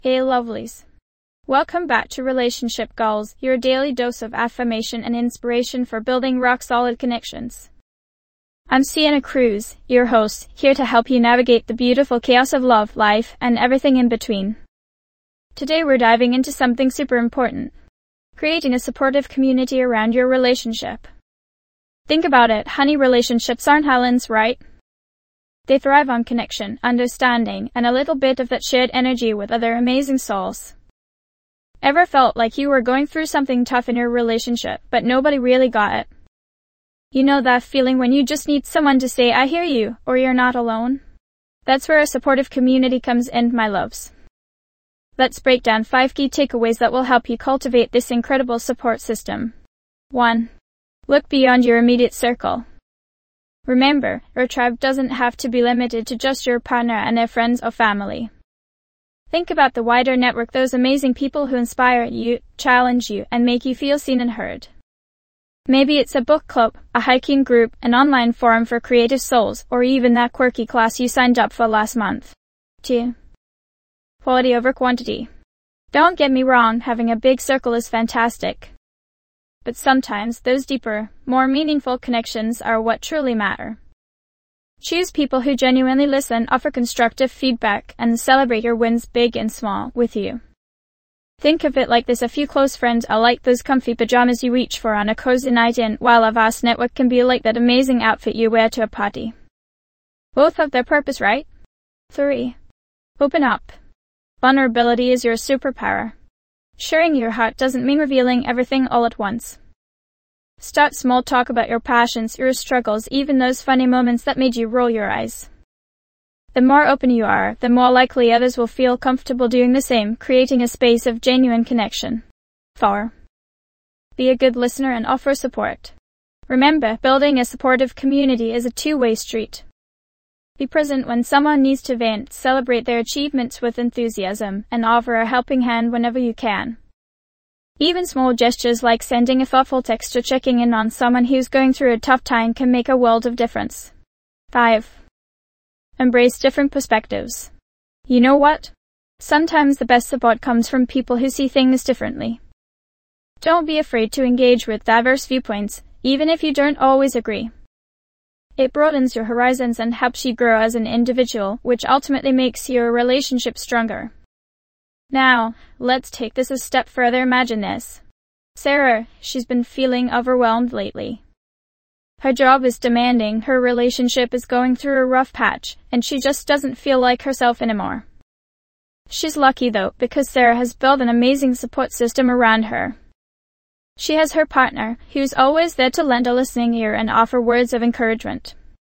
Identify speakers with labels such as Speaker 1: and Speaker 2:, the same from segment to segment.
Speaker 1: Hey lovelies. Welcome back to Relationship Goals, your daily dose of affirmation and inspiration for building rock-solid connections. I'm Sienna Cruz, your host, here to help you navigate the beautiful chaos of love, life, and everything in between. Today we're diving into something super important. Creating a supportive community around your relationship. Think about it, honey, relationships aren't islands, right? They thrive on connection, understanding, and a little bit of that shared energy with other amazing souls. Ever felt like you were going through something tough in your relationship, but nobody really got it? You know that feeling when you just need someone to say, I hear you, or you're not alone? That's where a supportive community comes in, my loves. Let's break down 5 key takeaways that will help you cultivate this incredible support system. 1. Look beyond your immediate circle. Remember, your tribe doesn't have to be limited to just your partner and their friends or family. Think about the wider network, those amazing people who inspire you, challenge you, and make you feel seen and heard. Maybe it's a book club, a hiking group, an online forum for creative souls, or even that quirky class you signed up for last month. 2. Quality over quantity. Don't get me wrong, having a big circle is fantastic. But sometimes those deeper, more meaningful connections are what truly matter. Choose people who genuinely listen, offer constructive feedback, and celebrate your wins, big and small, with you. Think of it like this: a few close friends are like those comfy pajamas you reach for on a cozy night in, while a vast network can be like that amazing outfit you wear to a party. Both have their purpose, right? 3. Open up. Vulnerability is your superpower. Sharing your heart doesn't mean revealing everything all at once. Start small, talk about your passions, your struggles, even those funny moments that made you roll your eyes. The more open you are, the more likely others will feel comfortable doing the same, creating a space of genuine connection. 4. Be a good listener and offer support. Remember, building a supportive community is a two-way street. Be present when someone needs to vent, celebrate their achievements with enthusiasm, and offer a helping hand whenever you can. Even small gestures like sending a thoughtful text or checking in on someone who's going through a tough time can make a world of difference. 5. Embrace different perspectives. You know what? Sometimes the best support comes from people who see things differently. Don't be afraid to engage with diverse viewpoints, even if you don't always agree. It broadens your horizons and helps you grow as an individual, which ultimately makes your relationship stronger. Now, let's take this a step further. Imagine this. Sarah, she's been feeling overwhelmed lately. Her job is demanding, her relationship is going through a rough patch, and she just doesn't feel like herself anymore. She's lucky though, because Sarah has built an amazing support system around her. She has her partner, who's always there to lend a listening ear and offer words of encouragement.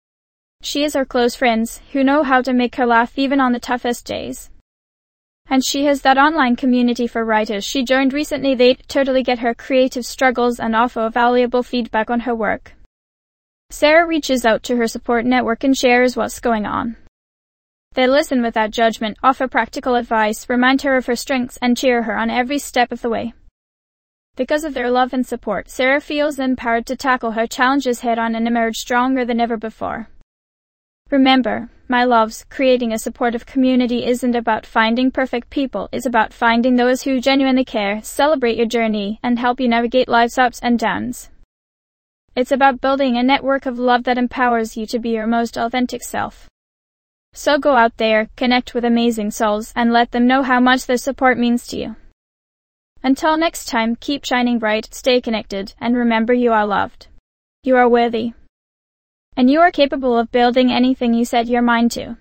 Speaker 1: She has her close friends, who know how to make her laugh even on the toughest days. And she has that online community for writers she joined recently. They totally get her creative struggles and offer valuable feedback on her work. Sarah reaches out to her support network and shares what's going on. They listen without judgment, offer practical advice, remind her of her strengths, and cheer her on every step of the way. Because of their love and support, Sarah feels empowered to tackle her challenges head-on and emerge stronger than ever before. Remember, my loves, creating a supportive community isn't about finding perfect people, it's about finding those who genuinely care, celebrate your journey, and help you navigate life's ups and downs. It's about building a network of love that empowers you to be your most authentic self. So go out there, connect with amazing souls, and let them know how much their support means to you. Until next time, keep shining bright, stay connected, and remember, you are loved. You are worthy. And you are capable of building anything you set your mind to.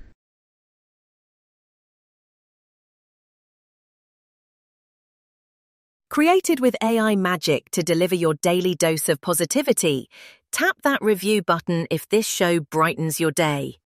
Speaker 2: Created with AI magic to deliver your daily dose of positivity, tap that review button if this show brightens your day.